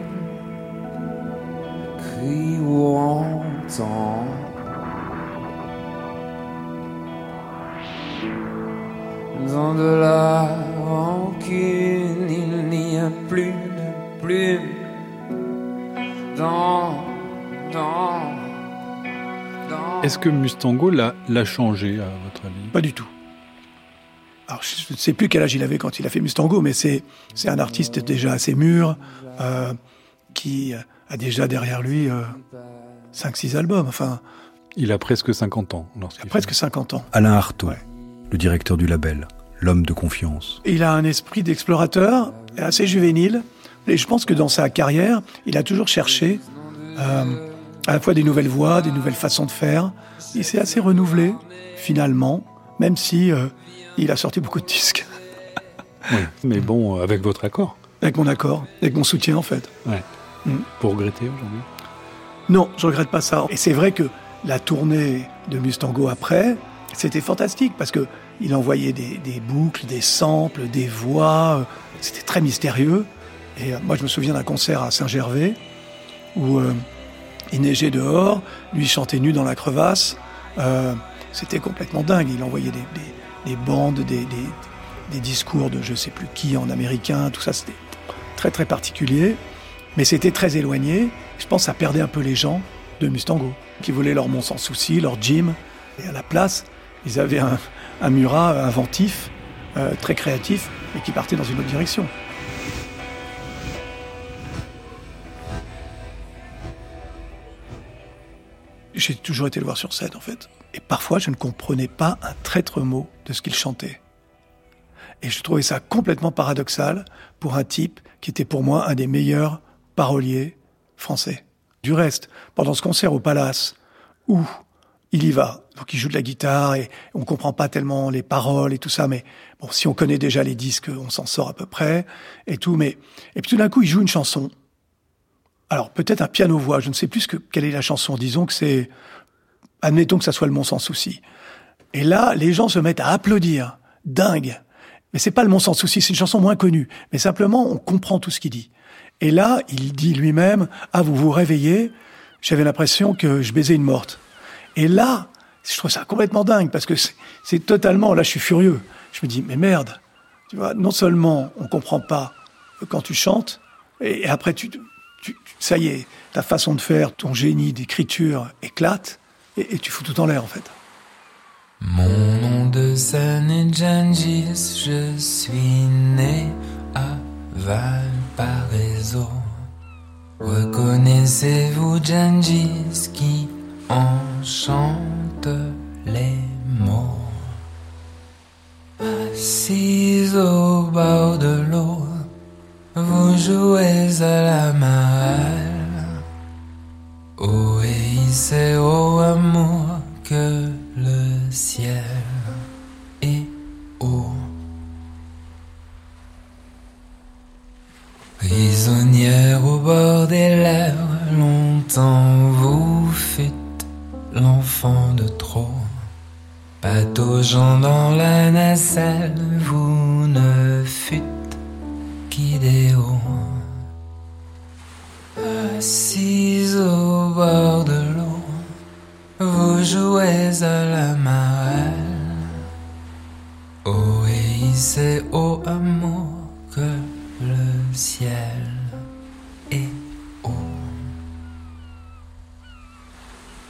E: Crie ou entend dans de la rancune, il n'y a plus de plumes dans, dans, dans.
C: Est-ce que Mustango l'a, l'a changé, à votre avis?
Q: Pas du tout. Alors, je ne sais plus quel âge il avait quand il a fait Mustango, mais c'est, c'est un artiste déjà assez mûr, euh, qui a déjà derrière lui euh, cinq six albums. Enfin,
C: il a presque cinquante ans.
Q: Il a presque fait... cinquante ans.
C: Alain Artaud, ouais. Le directeur du label, l'homme de confiance.
Q: Il a un esprit d'explorateur assez juvénile. Et je pense que dans sa carrière, il a toujours cherché euh, à la fois des nouvelles voies, des nouvelles façons de faire. Il s'est assez renouvelé, finalement, même si euh, il a sorti beaucoup de disques.
C: Oui, mais bon, avec votre accord.
Q: Avec mon accord, avec mon soutien, en fait.
C: Ouais. Mmh. Vous regrettez aujourd'hui?
Q: Non, je regrette pas ça. Et c'est vrai que la tournée de Mustango après, c'était fantastique parce que il envoyait des, des boucles, des samples, des voix. C'était très mystérieux. Et euh, moi, je me souviens d'un concert à Saint-Gervais où euh, il neigeait dehors, lui chantait nu dans la crevasse. Euh, c'était complètement dingue. Il envoyait des, des, des bandes, des, des, des discours de je sais plus qui en américain. Tout ça, c'était très très particulier. Mais c'était très éloigné. Je pense que ça perdait un peu les gens de Mustango, qui voulaient leur Mon Sans Souci, leur Jim. Et à la place, ils avaient un, un Murat inventif, euh, très créatif, mais qui partait dans une autre direction. J'ai toujours été le voir sur scène, en fait. Et parfois, je ne comprenais pas un traître mot de ce qu'il chantait. Et je trouvais ça complètement paradoxal pour un type qui était pour moi un des meilleurs parolier français. Du reste, pendant ce concert au Palace, où il y va, donc il joue de la guitare et on comprend pas tellement les paroles et tout ça, mais bon, si on connaît déjà les disques, on s'en sort à peu près et tout, mais et puis tout d'un coup, il joue une chanson. Alors peut-être un piano-voix, je ne sais plus ce que, quelle est la chanson. Disons que c'est, admettons que ça soit le Mon Sans Souci. Et là, les gens se mettent à applaudir, dingue. Mais c'est pas le Mon Sans Souci, c'est une chanson moins connue. Mais simplement, on comprend tout ce qu'il dit. Et là, il dit lui-même, ah, vous vous réveillez, j'avais l'impression que je baisais une morte. Et là, je trouve ça complètement dingue, parce que c'est, c'est totalement, là, je suis furieux. Je me dis, mais merde, tu vois, non seulement on comprend pas quand tu chantes, et après, tu, tu, tu, ça y est, ta façon de faire, ton génie d'écriture éclate, et, et tu fous tout en l'air, en fait.
E: Mon nom de scène est Gengis, je suis né à Valparaiso. Reconnaissez-vous Gengis qui enchante les mots? Assis au bord de l'eau, vous jouez à la marelle. Oh, et c'est au amour que le ciel est haut. Prisonnière au bord des lèvres, longtemps vous fûtes l'enfant de trop. Pataugeant dans la nacelle, vous ne fûtes qu'idéaux. Assise au bord de l'eau, vous jouez à la marelle. Oh, et c'est au amour que le ciel est haut.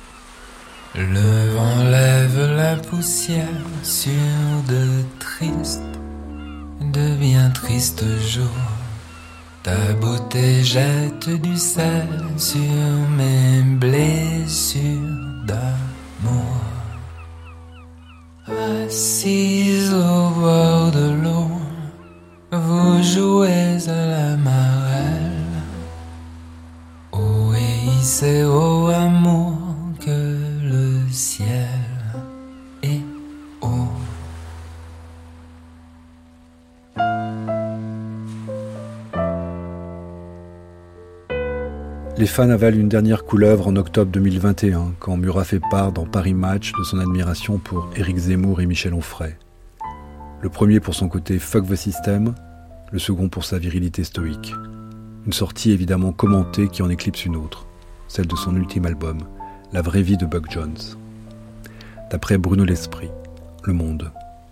E: vent lève la poussière sur de tristes, de bien tristes jours. Ta beauté jette du sel sur mes blessures d'amour. Assise au bord de l'eau, vous jouez à la marelle. Oh, et c'est au amour que le ciel est haut.
C: Les fans avalent une dernière couleuvre en octobre deux mille vingt et un, quand Murat fait part dans Paris Match de son admiration pour Éric Zemmour et Michel Onfray. Le premier pour son côté fuck the system, le second pour sa virilité stoïque. Une sortie évidemment commentée qui en éclipse une autre, celle de son ultime album, La vraie vie de Buck Jones. D'après Bruno L'Esprit, Le Monde.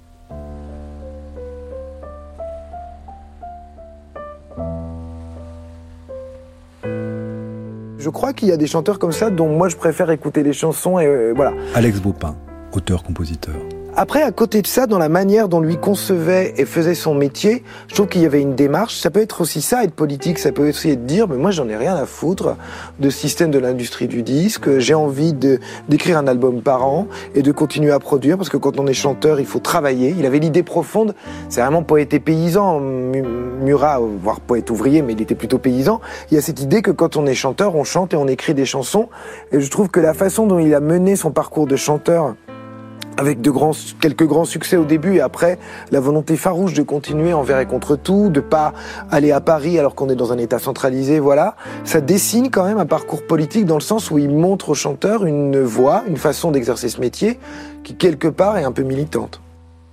R: Je crois qu'il y a des chanteurs comme ça dont moi je préfère écouter les chansons et euh, voilà.
C: Alex Baupin, auteur-compositeur.
R: Après, à côté de ça, dans la manière dont lui concevait et faisait son métier, je trouve qu'il y avait une démarche. Ça peut être aussi ça, être politique, ça peut aussi être dire, mais moi j'en ai rien à foutre de ce système de l'industrie du disque. J'ai envie de, d'écrire un album par an et de continuer à produire, parce que quand on est chanteur, il faut travailler. Il avait l'idée profonde, c'est vraiment poète et paysan, Murat, voire poète ouvrier, mais il était plutôt paysan. Il y a cette idée que quand on est chanteur, on chante et on écrit des chansons. Et je trouve que la façon dont il a mené son parcours de chanteur, avec de grands, quelques grands succès au début et après, la volonté farouche de continuer envers et contre tout, de pas aller à Paris alors qu'on est dans un état centralisé, voilà. Ça dessine quand même un parcours politique dans le sens où il montre aux chanteurs une voie, une façon d'exercer ce métier qui quelque part est un peu militante.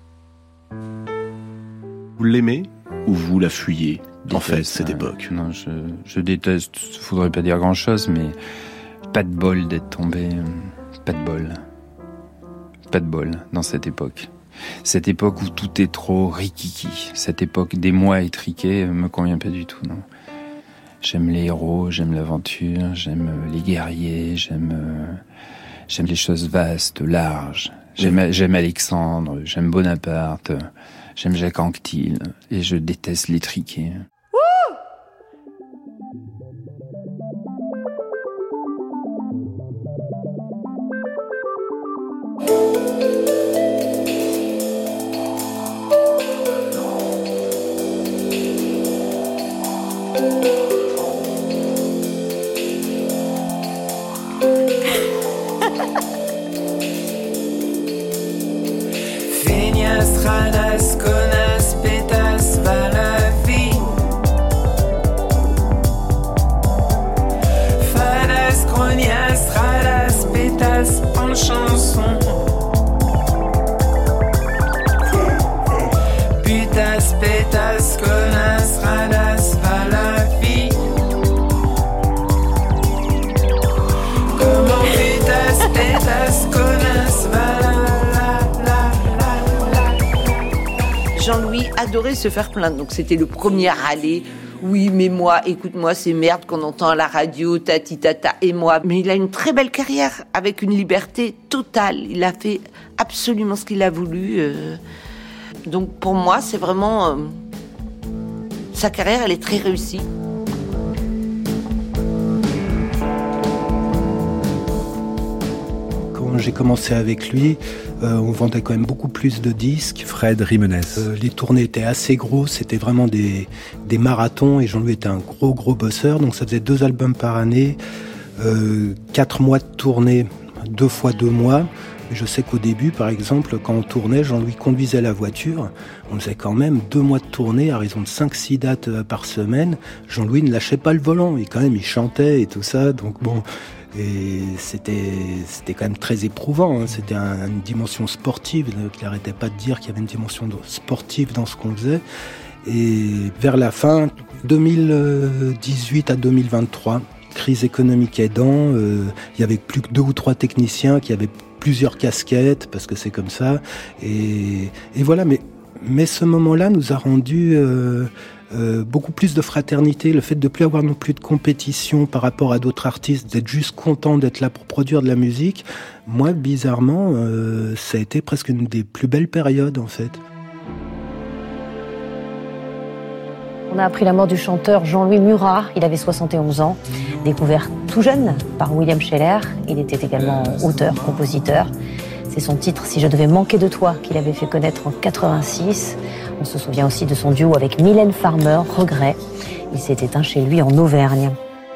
S: Vous l'aimez ou vous la fuyez, en fait, cette
L: euh,
S: époque?
L: Non, je, je déteste, faudrait pas dire grand chose, mais pas de bol d'être tombé, pas de bol. Pas de bol dans cette époque. Cette époque où tout est trop rikiki. Cette époque des mois étriqués me convient pas du tout, non. J'aime les héros, j'aime l'aventure, j'aime les guerriers, j'aime, j'aime les choses vastes, larges. J'aime, j'aime Alexandre, j'aime Bonaparte, j'aime Jacques Anquetil, et je déteste l'étriqué.
E: Feignasses, radasses, connasses, pétasses, va la vie. Fadasses, grognasses, radasses, pétasses en chanson. Putasses, pétasses, connasses, radasses, va la vie. Comment putasses, pétasses, connasses, va la
A: Jean-Louis adorait se faire plaindre, donc c'était le premier à râler. Oui, mais moi, écoute-moi, ces merdes qu'on entend à la radio, tati tata, et moi. Mais il a une très belle carrière, avec une liberté totale. Il a fait absolument ce qu'il a voulu. Euh... Donc pour moi, c'est vraiment... Euh... Sa carrière, elle est très réussie.
J: Quand j'ai commencé avec lui, euh, on vendait quand même beaucoup plus de disques.
C: Fred Jiménez.
J: Euh, les tournées étaient assez grosses, c'était vraiment des, des marathons, et Jean-Louis était un gros gros bosseur, donc ça faisait deux albums par année, euh, quatre mois de tournée, deux fois deux mois. Je sais qu'au début, par exemple, quand on tournait, Jean-Louis conduisait la voiture, on faisait quand même deux mois de tournée à raison de cinq six dates par semaine. Jean-Louis ne lâchait pas le volant, et quand même il chantait et tout ça, donc bon... Et c'était, c'était quand même très éprouvant, hein. C'était un, une dimension sportive, il n'arrêtait pas de dire qu'il y avait une dimension sportive dans ce qu'on faisait. Et vers la fin, deux mille dix-huit à deux mille vingt-trois, crise économique aidant, euh, il y avait plus que deux ou trois techniciens qui avaient plusieurs casquettes, parce que c'est comme ça. Et, et voilà, mais, mais ce moment-là nous a rendu... Euh, euh, beaucoup plus de fraternité, le fait de ne plus avoir non plus de compétition par rapport à d'autres artistes, d'être juste content d'être là pour produire de la musique. Moi, bizarrement, euh, ça a été presque une des plus belles périodes, en fait.
T: On a appris la mort du chanteur Jean-Louis Murat, il avait soixante et onze ans, découvert tout jeune par William Scheller. Il était également auteur, compositeur. C'est son titre « Si je devais manquer de toi » qu'il avait fait connaître en quatre-vingt-six. On se souvient aussi de son duo avec Mylène Farmer, « Regret ». Il s'est éteint chez lui en Auvergne.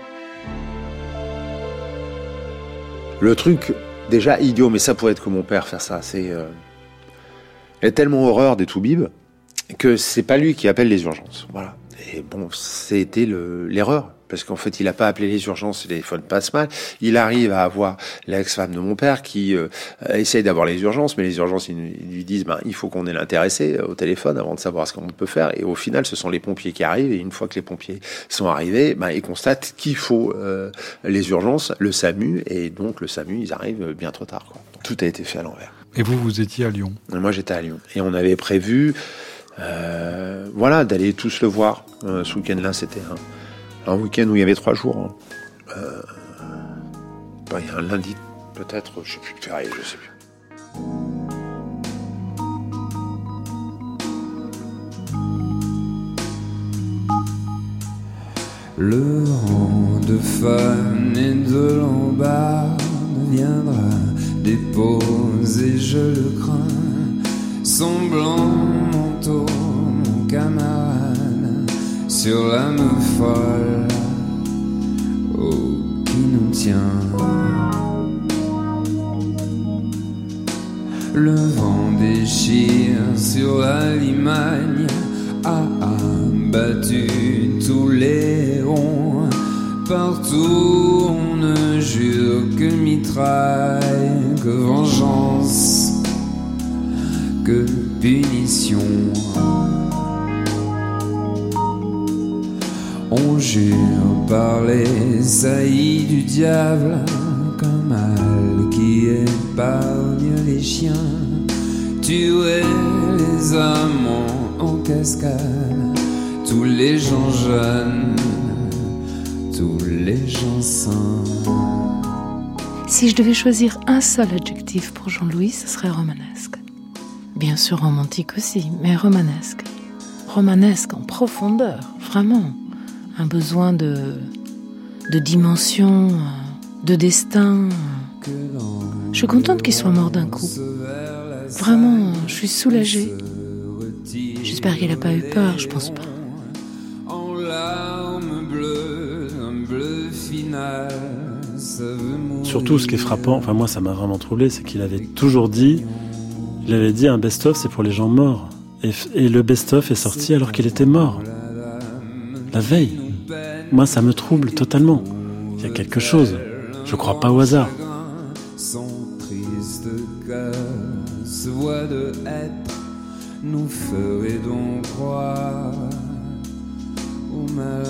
F: Le truc, déjà idiot, mais ça pourrait être que mon père faire ça, c'est... Euh... Il a tellement horreur des toubibs que c'est pas lui qui appelle les urgences. Voilà. Et bon, c'était le, l'erreur. Parce qu'en fait, il n'a pas appelé les urgences, le téléphone passe mal. Il arrive à avoir l'ex-femme de mon père qui euh, essaye d'avoir les urgences, mais les urgences, ils, ils lui disent ben, il faut qu'on ait l'intéressé au téléphone avant de savoir ce qu'on peut faire. Et au final, ce sont les pompiers qui arrivent. Et une fois que les pompiers sont arrivés, ben, ils constatent qu'il faut euh, les urgences, le SAMU. Et donc, le SAMU, ils arrivent bien trop tard, quoi. Tout a été fait à l'envers.
C: Et vous, vous étiez à Lyon?
F: Et moi, j'étais à Lyon. Et on avait prévu euh, voilà, d'aller tous le voir. Euh, ce week-end-là, c'était un... Un week-end où il y avait trois jours. Hein. Euh, ben, il y a un lundi, peut-être, je sais plus, de férié, je sais plus.
E: Le rang de femmes et de lambardes viendra déposer, je le crains, son blanc manteau, mon camarade, sur l'âme folle, oh, qui nous tient. Le vent déchire sur la Limagne, a abattu tous les ronds. Partout on ne jure que mitraille, que vengeance, que punition. On jure par les saillies du diable, qu'un mal qui épargne les chiens, tuer les amants en cascade, tous les gens jeunes, tous les gens sains.
D: Si je devais choisir un seul adjectif pour Jean-Louis, ce serait romanesque. Bien sûr romantique aussi, mais romanesque. Romanesque en profondeur, vraiment. Un besoin de, de dimension, de destin. Je suis contente qu'il soit mort d'un coup. Vraiment, je suis soulagée. J'espère qu'il n'a pas eu peur, je pense pas.
E: En larmes bleues, un bleu final, ça veut mourir.
H: Surtout, ce qui est frappant, enfin moi ça m'a vraiment troublé, c'est qu'il avait toujours dit, il avait dit un best-of c'est pour les gens morts. Et, et le best-of est sorti alors qu'il était mort. La veille. Moi, ça me trouble totalement. Il y a quelque chose. Je crois pas au hasard.
E: Son triste cœur se voit de être, nous ferait donc croire au malin.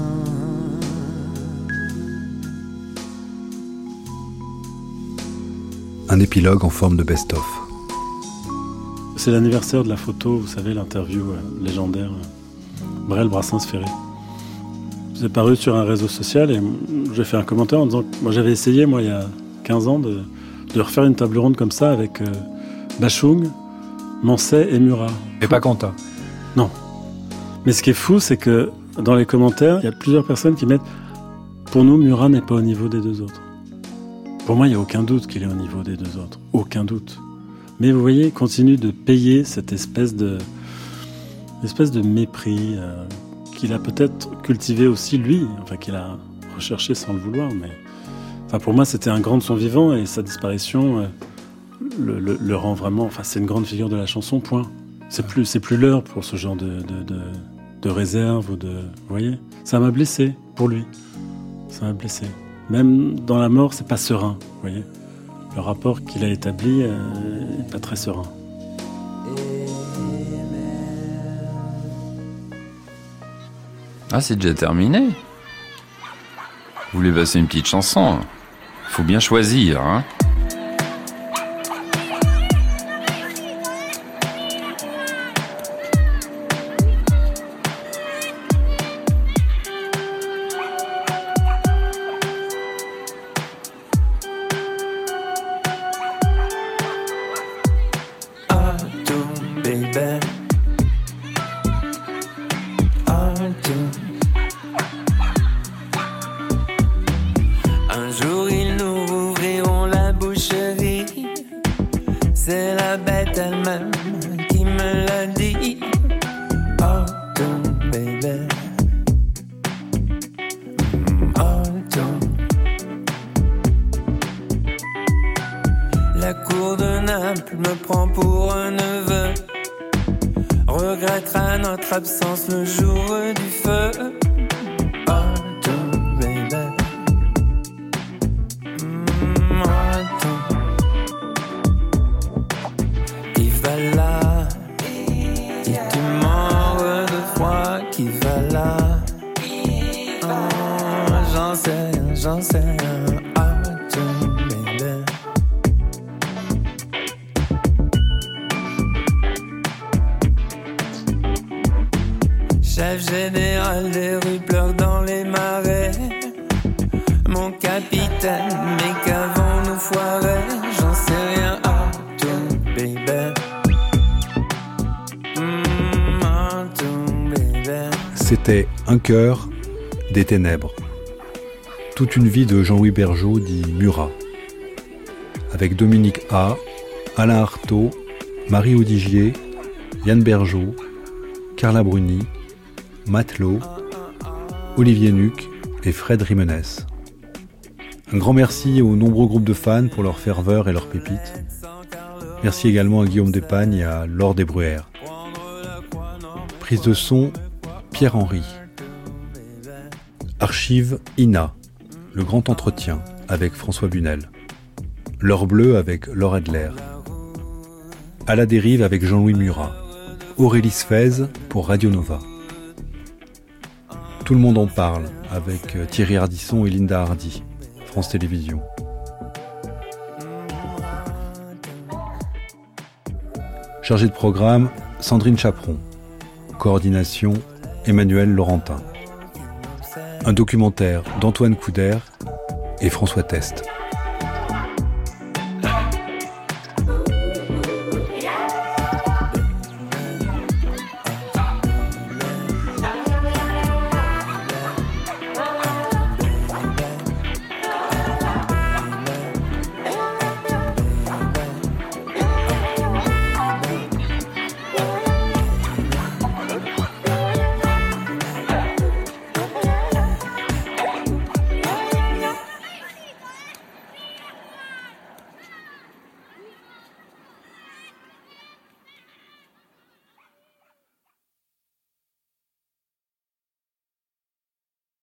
C: Un épilogue en forme de best-of.
H: C'est l'anniversaire de la photo, vous savez, l'interview euh, légendaire euh, Brel Brassens Ferré. C'est paru sur un réseau social et j'ai fait un commentaire en disant que moi j'avais essayé, moi, il y a quinze ans, de, de refaire une table ronde comme ça avec euh, Bachung, Manset et Murat.
C: Et pas Quentin.
H: Non. Mais ce qui est fou, c'est que dans les commentaires, il y a plusieurs personnes qui mettent « Pour nous, Murat n'est pas au niveau des deux autres ». Pour moi, il n'y a aucun doute qu'il est au niveau des deux autres. Aucun doute. Mais vous voyez, il continue de payer cette espèce de, espèce de mépris euh, qu'il a peut-être cultivé aussi lui, enfin qu'il a recherché sans le vouloir. Mais enfin, pour moi, c'était un grand de son vivant et sa disparition euh, le, le, le rend vraiment... Enfin, c'est une grande figure de la chanson, point. C'est plus, c'est plus l'heure pour ce genre de, de, de, de réserve ou de... Vous voyez ? Ça m'a blessé, pour lui. Ça m'a blessé. Même dans la mort, c'est pas serein, vous voyez ? Le rapport qu'il a établi euh, n'est pas très serein.
L: Ah, c'est déjà terminé. Vous voulez passer une petite chanson ? Faut bien choisir, hein ?
E: baby. Autumn. Un jour ils nous rouvriront la boucherie. C'est la bête elle-même qui me l'a dit. Autumn, baby. Autumn. La cour de Naples me prend pour un neveu. Regrettera notre absence le jour du feu. Autumn, baby. Mm, autumn. Qui va là? Et tu mords de froid. Qui va là? Oh, j'en sais rien, j'en sais rien. Autumn, baby. Chef général des rues pleure dans les marais. Mon capitaine, mais qu'avons-nous foiré? J'en sais rien, autumn, baby. Mm, autumn, baby.
C: C'était Un cœur, des ténèbres. Toute une vie de Jean-Louis Bergeaud dit Murat. Avec Dominique A, Alain Artaud, Marie Audigier, Yann Bergeaud, Carla Bruni, Matelot, Olivier Nuc et Fred Rimenès. Un grand merci aux nombreux groupes de fans pour leur ferveur et leurs pépites. Merci également à Guillaume Despagne et à Laure Desbruyères. Prise de son, Pierre-Henry. Archive I N A, le grand entretien avec François Bunel. L'heure bleue avec Laure Adler. À la dérive avec Jean-Louis Murat. Aurélie Sfez pour Radio Nova. Tout le monde en parle avec Thierry Ardisson et Linda Hardy, France Télévisions. Chargé de programme, Sandrine Chaperon. Coordination, Emmanuel Laurentin. Un documentaire d'Antoine Couder et François Test.